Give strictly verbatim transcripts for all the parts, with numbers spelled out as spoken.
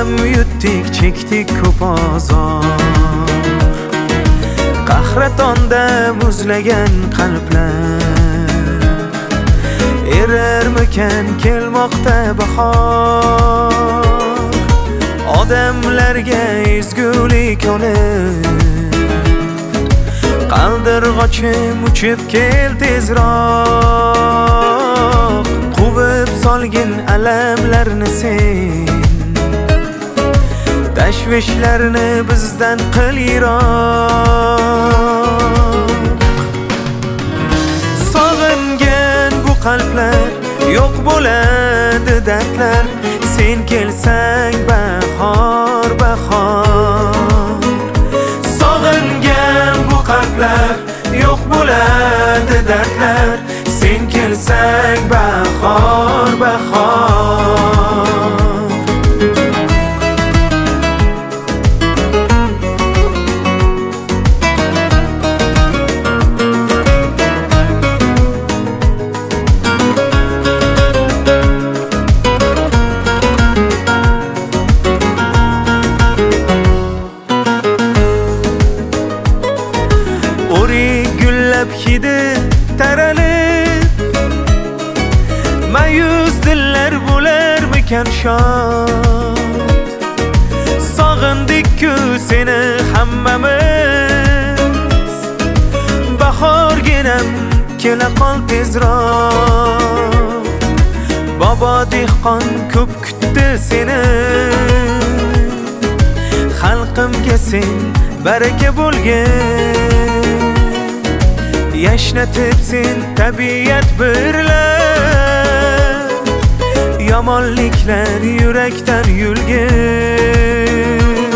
ham yutdik, chekdik ko'p azor. Qahratonda muzlagan qalblar erarmikan kelmoqda bahor. Odamlarga ezgulik olib qaldirg'ochim uchib kel tezroq. Quvib solgin alamlarni sen, tashvishlarni bizdan qil yiroq. Sog'ingan bu qalblar yo'q bo'ladi dardlar, sen kelsang bahor bahor. Sog'ingan bu qalblar yo'q bo'ladi dardlar, sen kelsang bahor bahor. Hidi taralib mayus dillar bo'larmikan shod. Sog'indik-ku seni hammamiz, bahorginam kela qol tezroq. Bobo dehqon ko'p kutdi seni, xalqimga sen baraka bo'lgin. Yashnatib sen tabiat birlab, yomonliklar yurakdan yulgin.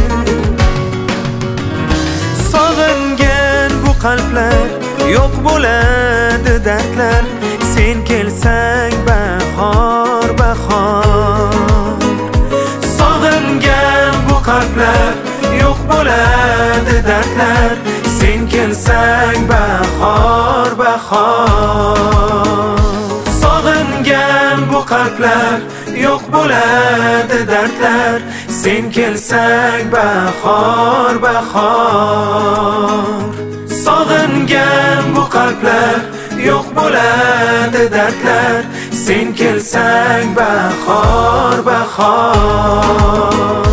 Sog'ingan bu qalblar yo'q bo'ladi dardlar, sen kelsang bahor bahor. Sog'ingan bu qalblar yo'q bo'ladi dardlar, sen kelsang bahor bahor. Sog'ingan bu qalblar yo'q bo'ladi dardlar, sen kelsang bahor bahor. Sog'ingan bu qalblar yo'q bo'ladi dardlar, sen kelsang bahor bahor.